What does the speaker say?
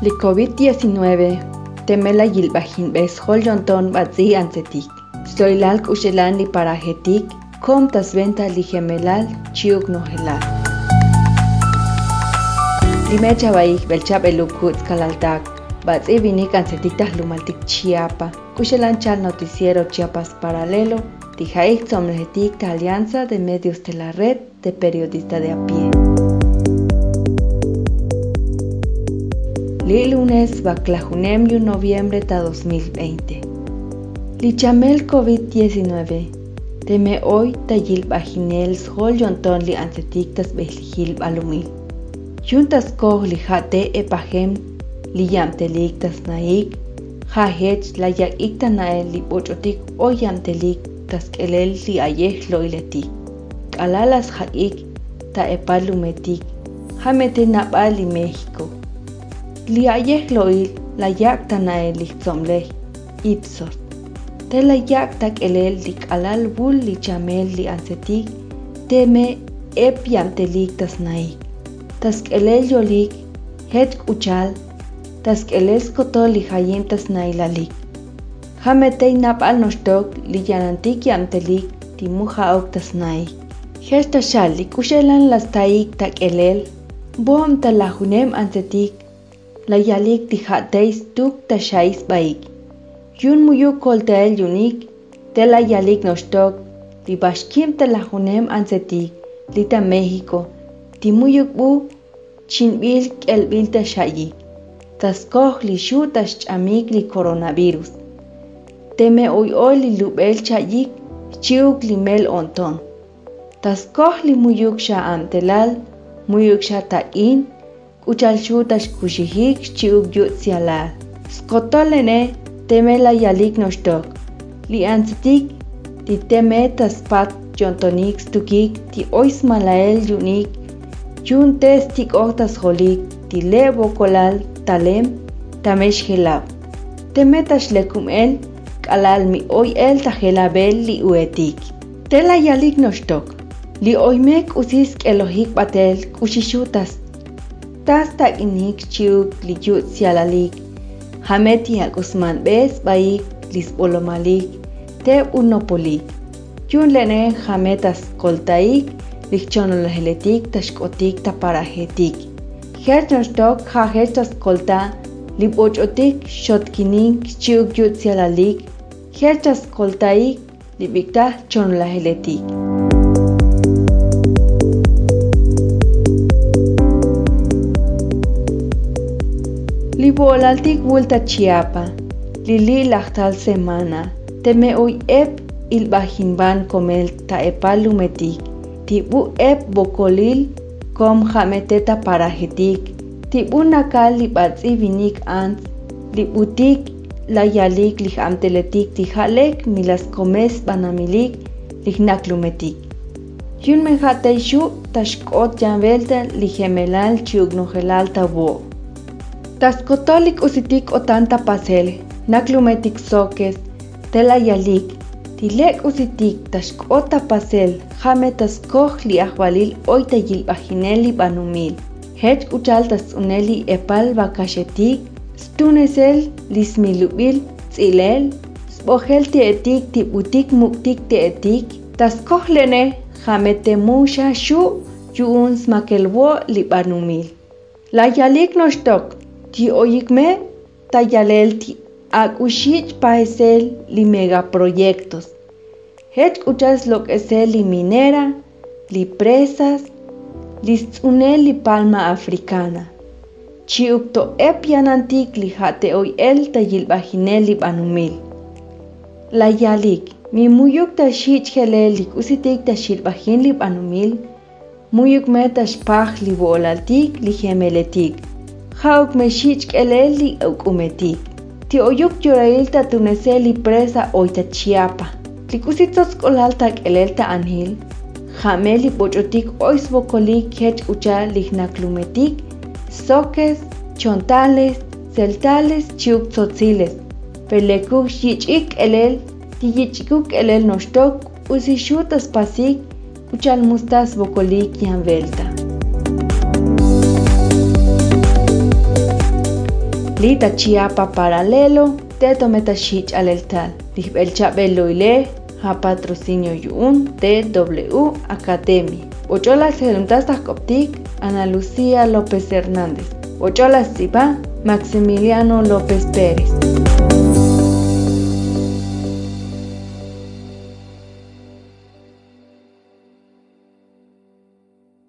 Li COVID-19 temela yilbajin beshol yonton batzi ansetik. Soilal kushelan li parajetik, kom tasventa li gemelal chiuk nohelal. Limecha baik belchap elukut kalaltak, batzi vinik ansetik tahlumaltik Chiapa. Kushelan chal noticiero Chiapas Paralelo, tijaik somlejetik ta Alianza de Medios de la Red de Periodistas de a pie. Li lunes baclajunem yu noviembre ta 2020. Li chamel COVID-19. Teme hoy ta yil bajinel shol yonton li ansetik tas behlijil balumil. Yuntas koh li jate epajem li yamtelik tas naik. Hajech la yak ikta nael li bochotik o yamtelik tas kelel li ayeh loiletik. Alalas haik ta epalumetik. Hamete nabal li México. Li ayeh loil la yak ta nael li tzomlej Ipsos. Te la yak ta kelel li alal bul li chamel li ansetik teme ep yamtelik tas naik. Tas kelel yolik het uchal. Tas kelel skotol li hayim tas nailalik. Hametei nabal nostok li yanantik yamtelik timujaok tas naik. Hesta shal li kushelan las taik ta kelel bom ta lajunem ansetik. La yalik tijateis tuk ta shais baik. Yun muyuk koltael yunik, te la yalik nostok, li bashkim ta lajunem ansetik, li ta México, ti muyuk bu, chinbil kelbil ta shayik. Tas koh li shu ta chamik li coronavirus. Teme oy li lubel chayik, chiuk li mel onton. Tas koh li muyuk sha amtelal, muyuk sha ta in, uchal shutash kushihik chiuk yut sialal. Skotolene teme la yalik nostok. Li ansetik ti teme taspat jontonik stukik ti ois malael yunik. Yun tes tik oktas holik ti le bokolal talem tamesh helab. Teme tashlekum el kalal mi oy el tajelabel li uetik. Te la yalik nostok. Li oymek usisk elohik batel kushishutas. Tas tak inik chiuk li yut sialalik. Hameti hak usman bes baik lisbolomalik. Te unopolik. Yun lene hametas koltaik. Lichonolaheletik tashkotik ta parajetik. Hernostok hajetas kolta. Libochotik shotkinik chiuk yut sialalik. Hertas koltaik. Libikta chonolaheletik. Li volaltik vuelta Chiapa, li lachtal semana, teme hoy ep il bajinban komel ta epalumetik, tibu ep bokolil kom jameteta parajetik, tibu nakal li batzi vinik ants, li butik la yalik li amteletik tijalek milas komes banamilik li naklumetik. Yun menjate shu tashkot janvelta li gemelal chiugnogelal tabo. Tas kotolik usitik o tanta pasel, naklumetik sokes, tela yalik, tilek usitik tashkota pasel, jame tas koh li ahvalil oita yilbajineli banumil. Hech uchal tas uneli epal bakashetik, stunesel lismilubil tzilel, spogel tietik tibutik muktik tietik, tas koh lene jame temusha shu yuun smakelwo li banumil. La yalik nostok. Ti oyikme tayalel ti akushich paesel li megaproyectos. Het uchas lo que se li minera, li presas, li tsunel li palma africana. Chiukto epianantik li jate oy el tayilbajinel li banumil. La yalik, mi muyuk ta shich helel li kusitik ta shilbajin li banumil, muyuk me ta shpaj li volaltik li gemeletik. Hauk me shich kelel li ukumetik. Ti oyuk yorail ta tunesel li presa oita Chiapa. Li kusitos kolal ta kelel ta anhil. Jame li bochotik ois bokolik hech ucha li naklumetik. Sokes, chontales, celtales, chiuk tzotziles. Pelekuk shichik elel, ti yichikuk elel nostok, usishutas pasik, uchal mustas bokolik yan velta. Lita Chiapa Paralelo, Teto Metashich Aleltal, El Chabeloile, ha patrocinio yun TW Academy. Ochola Seruntastas Coptic, Ana Lucía López Hernández. Ochola Sipa, Maximiliano López Pérez.